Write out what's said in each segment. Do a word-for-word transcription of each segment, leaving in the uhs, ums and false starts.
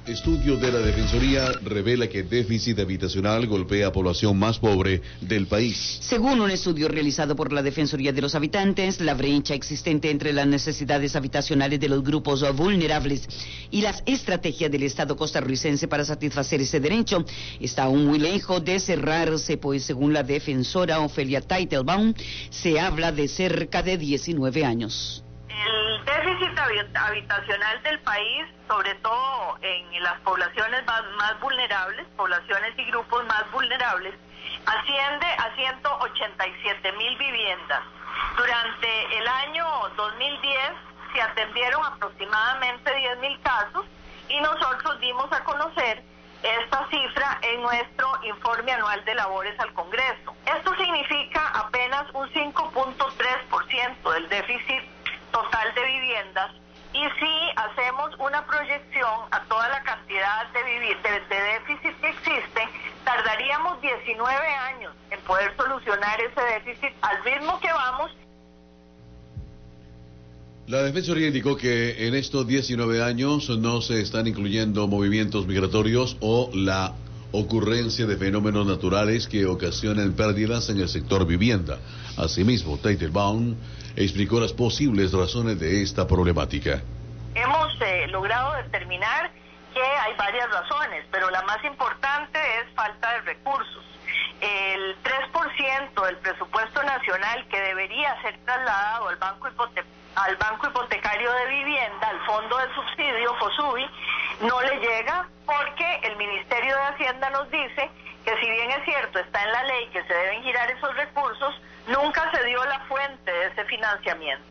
Estudio de la Defensoría revela que déficit habitacional golpea a población más pobre del país. Según un estudio realizado por la Defensoría de los Habitantes, la brecha existente entre las necesidades habitacionales de los grupos vulnerables y las estrategias del Estado costarricense para satisfacer ese derecho está aún muy lejos de cerrarse, pues según la defensora Ofelia Teitelbaum, se habla de cerca de diecinueve años. El déficit habitacional del país, sobre todo en las poblaciones más, más vulnerables, poblaciones y grupos más vulnerables, asciende a ciento ochenta y siete mil viviendas. Durante el año dos mil diez se atendieron aproximadamente diez mil casos y nosotros dimos a conocer esta cifra en nuestro informe anual de labores al Congreso. Esto significa apenas un cinco punto tres por ciento del déficit total de viviendas, y si hacemos una proyección a toda la cantidad de, vivi- de, de déficit que existe, tardaríamos diecinueve años en poder solucionar ese déficit al ritmo que vamos. La Defensoría indicó que en estos diecinueve años no se están incluyendo movimientos migratorios o la ocurrencia de fenómenos naturales que ocasionan pérdidas en el sector vivienda. Asimismo, Teitelbaum explicó las posibles razones de esta problemática. Hemos eh, logrado determinar que hay varias razones, pero la más importante es falta de recursos. El tres por ciento del presupuesto nacional que debería ser trasladado al Banco, Hipote- al Banco Hipotecario de Vivienda, al Fondo de Subsidio, FOSUBI, no le llega porque el Ministerio de Hacienda nos dice que si bien es cierto, está en la ley que se deben girar esos recursos, nunca se dio la fuente de ese financiamiento.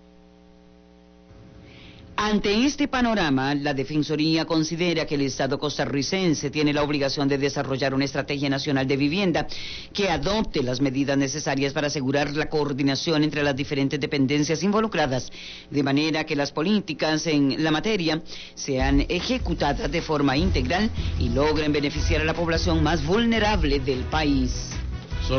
Ante este panorama, la Defensoría considera que el Estado costarricense tiene la obligación de desarrollar una estrategia nacional de vivienda que adopte las medidas necesarias para asegurar la coordinación entre las diferentes dependencias involucradas, de manera que las políticas en la materia sean ejecutadas de forma integral y logren beneficiar a la población más vulnerable del país.